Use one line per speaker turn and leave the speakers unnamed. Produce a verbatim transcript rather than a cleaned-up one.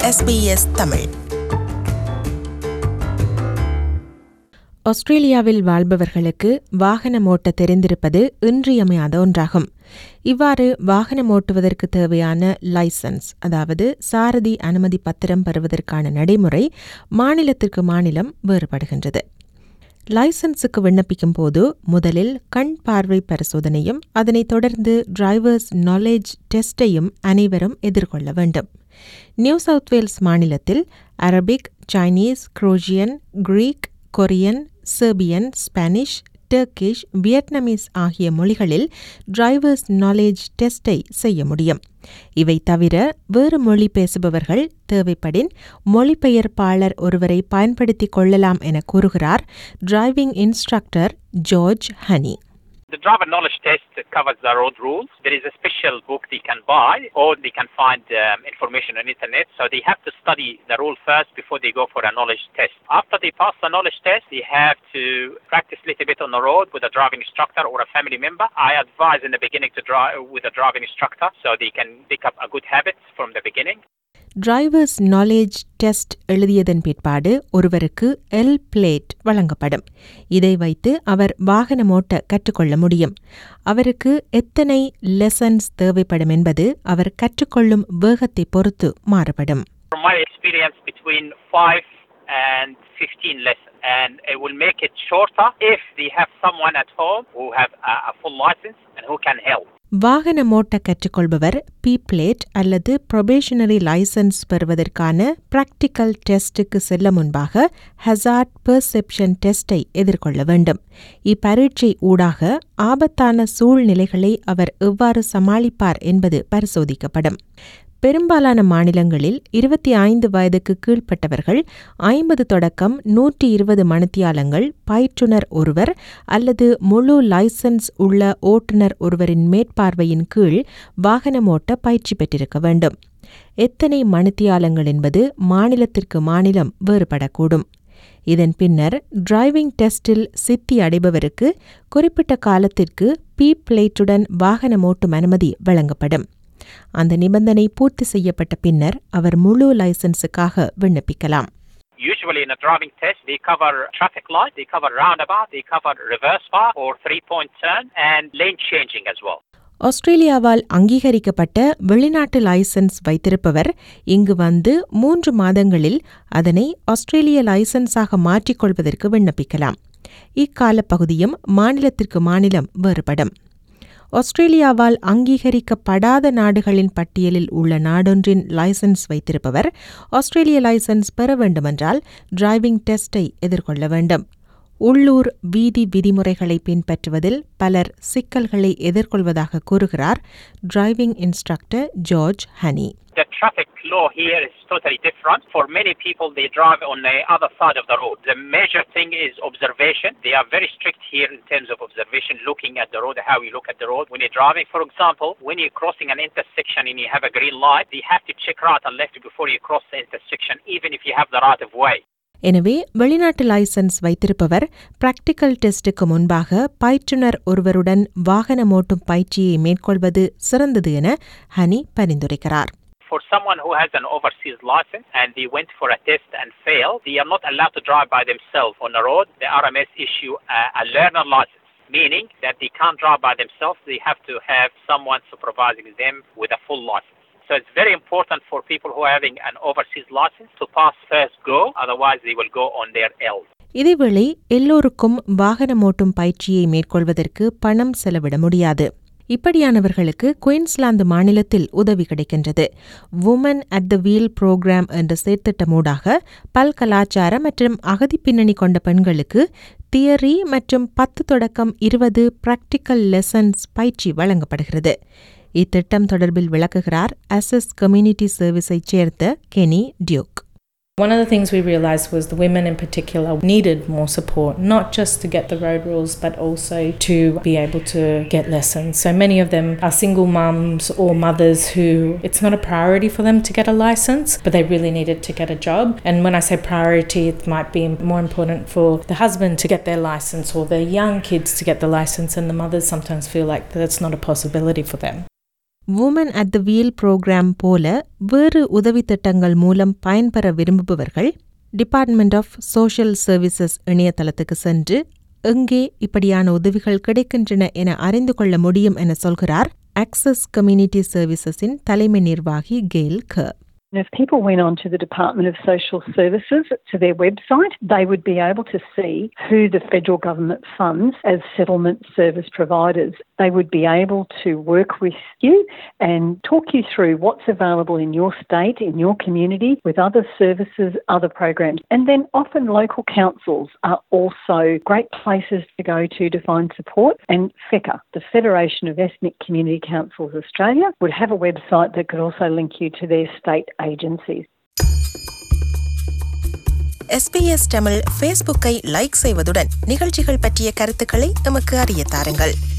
S B S Tamil.
ஆஸ்திரேலியாவில் வாழ்பவர்களுக்கு வாகனம் ஓட்ட தெரிந்திருப்பது இன்றியமையாத ஒன்றாகும். இவ்வாறு வாகனம் ஓட்டுவதற்கு தேவையான லைசன்ஸ், அதாவது சாரதி அனுமதி பத்திரம் பெறுவதற்கான நடைமுறை மாநிலத்திற்கு மாநிலம் வேறுபடுகின்றது. லைசன்ஸுக்கு விண்ணப்பிக்கும் போது முதலில் கண் பார்வை பரிசோதனையும் அதனைத் தொடர்ந்து டிரைவர்ஸ் நாலேஜ் டெஸ்டையும் அனைவரும் எதிர்கொள்ள வேண்டும். நியூ சவுத் வேல்ஸ் மாநிலத்தில் Arabic, Chinese, Croatian, Greek, Korean, Serbian, Spanish, Turkish, Vietnamese ஆகிய மொழிகளில் டிரைவர்ஸ் நாலேஜ் டெஸ்டை செய்ய முடியும். இவை தவிர வேறு மொழி பேசுபவர்கள் தேவைப்படின் மொழிபெயர்ப்பாளர் ஒருவரை பயன்படுத்திக் கொள்ளலாம் என கூறுகிறார் driving instructor George Honey.
The driver knowledge test covers the road rules. There is a special book they can buy or they can find um, information on internet. So they have to study the rule first before they go for a knowledge test. After they pass the knowledge test, they have to practice a little bit on the road with a driving instructor or a family member. I advise in the beginning to drive with a driving instructor so they can pick up a good habits from the beginning.
Drivers knowledge test எழுதியதன் பிற்பாடு ஒருவருக்கு L plate வழங்கப்படும். இதை வைத்து அவர் வாகனம் ஓட்ட கற்றுக்கொள்ள முடியும். அவருக்கு எத்தனை லெசன்ஸ் தேவைப்படும் என்பது அவர் கற்றுக்கொள்ளும் வேகத்தை பொறுத்து மாறுபடும்.
From my experience, between five and fifteen lessons, and it will make it shorter if they have someone at home who have a, a full license and who can help.
வாகனம் ஓட்ட கற்றுக்கொள்பவர் P plate அல்லது probationary licence பெறுவதற்கான practical டெஸ்டுக்கு செல்ல முன்பாக hazard perception டெஸ்டை எதிர்கொள்ள வேண்டும். இப்பரீட்சை ஊடாக ஆபத்தான சூழ்நிலைகளை அவர் எவ்வாறு சமாளிப்பார் என்பது பரிசோதிக்கப்படும். பெரும்பாலான மாநிலங்களில் இருபத்தி ஐந்து வயதுக்கு கீழ்ப்பட்டவர்கள் ஐம்பது தொடக்கம் நூற்றி இருபது மணித்தியாலங்கள் பயிற்றுனர் ஒருவர் அல்லது முழு லைசன்ஸ் உள்ள ஓட்டுநர் ஒருவரின் மேற்பார்வையின் கீழ் வாகனம் ஓட்ட பயிற்சி பெற்றிருக்க வேண்டும். எத்தனை மணித்தியாலங்கள் என்பது மாநிலத்திற்கு மாநிலம் வேறுபடக்கூடும். இதன் பின்னர் டிரைவிங் டெஸ்டில் சித்தி அடைபவருக்கு குறிப்பிட்ட காலத்திற்கு பி பிளேட்டுடன் வாகனம் ஓட்டும் அனுமதி வழங்கப்படும். அந்த நிபந்தனை பூர்த்தி செய்யப்பட்ட பின்னர் அவர் முழு லைசன்ஸுக்காக விண்ணப்பிக்கலாம்.
Usually in a driving test, they cover traffic light, they cover roundabout, they cover reverse bar or three-point turn and lane changing as well.
ஆஸ்திரேலியாவால் அங்கீகரிக்கப்பட்ட வெளிநாட்டு லைசன்ஸ் வைத்திருப்பவர் இங்கு வந்து மூன்று மாதங்களில் அதனை ஆஸ்திரேலிய லைசன்ஸாக மாற்றிக்கொள்வதற்கு விண்ணப்பிக்கலாம். இக்கால பகுதியும் மாநிலத்திற்கு மாநிலம் வேறுபடும். ஆஸ்திரேலியாவால் அங்கீகரிக்கப்படாத நாடுகளின் பட்டியலில் உள்ள நாடொன்றின் லைசன்ஸ் வைத்திருப்பவர் ஆஸ்திரேலிய லைசன்ஸ் பெற வேண்டுமென்றால் டிரைவிங் டெஸ்டை எதிர்கொள்ள வேண்டும். உள்ளூர் வீதி விதிமுறைகளை பின்பற்றுவதில் பலர் சிக்கல்களை எதிர்கொள்வதாக கூறுகிறார் driving instructor George Honey.
The traffic law here is totally different. For many people, they drive on the other side of the road. The major thing is observation. They are very strict here in terms of observation, looking at the road, how you look at the road when you're driving. For example, when you're crossing an intersection and you have a green light, you have to check right and left before you cross the intersection, even if you have the right of way.
எனவே வெளிநாட்டு licence வைத்திருப்பவர் practical டெஸ்டுக்கு முன்பாக பயிற்றுனர் ஒருவருடன் வாகனம் ஓட்டும் பயிற்சியை மேற்கொள்வது சிறந்தது என ஹனி பரிந்துரைக்கிறார்.
For someone who has an overseas license and they went for a test and failed, they are not allowed to drive by themselves on the road. The R M S issue a, a learner license, meaning that they can't drive by themselves. They have to have someone supervising them with a full license. So it's very important for people who are having an overseas license to pass first go, otherwise they will go on their L.
இதேவேளை எல்லோருக்கும் வாகனம் ஓட்டும் பயிற்சியை மேற்கொள்வதற்கு பணம் செலவிட முடியாது. இப்படியானவர்களுக்கு Queensland மாநிலத்தில் உதவி கிடைக்கின்றது. Women at the wheel programme என்ற செயற்திட்டமூடாக பல்கலாச்சார மற்றும் அகதி பின்னணி கொண்ட பெண்களுக்கு தியரி மற்றும் பத்து தொடக்கம் இருபது பிராக்டிக்கல் லெசன்ஸ் பயிற்சி வழங்கப்படுகிறது. இத்திட்டம் தொடர்பில் விளக்குகிறார் அசஸ் கம்யூனிட்டி சர்வீஸைச் சேர்ந்த Kenny Duke.
One of the things we realised was the women in particular needed more support, not just to get the road rules, but also to be able to get lessons. So many of them are single mums or mothers who it's not a priority for them to get a licence, but they really needed to get a job. And when I say priority, it might be more important for the husband to get their licence or their young kids to get the licence, and the mothers sometimes feel like that's not a possibility for them.
Women at the wheel programme போல வேறு உதவி திட்டங்கள் மூலம் பயன்பெற விரும்புபவர்கள் department of social services இணையதளத்துக்கு சென்று எங்கே இப்படியான உதவிகள் கிடைக்கின்றன என அறிந்து கொள்ள முடியும் என சொல்கிறார் Access Community Services-இன் தலைமை நிர்வாகி Gail Carr.
And if people went on to the Department of Social Services, to their website, they would be able to see who the federal government funds as settlement service providers. They would be able to work with you and talk you through what's available in your state, in your community, with other services, other programs. And then often local councils are also great places to go to to find support. And FECA, the Federation of Ethnic Community Councils Australia, would have a website that could also link you to their state agencies.
S B S Tamil ஃபேஸ்புக்கை like செய்வதுடன் நிகழ்ச்சிகள் பற்றிய கருத்துக்களை நமக்கு அறிய தாருங்கள்.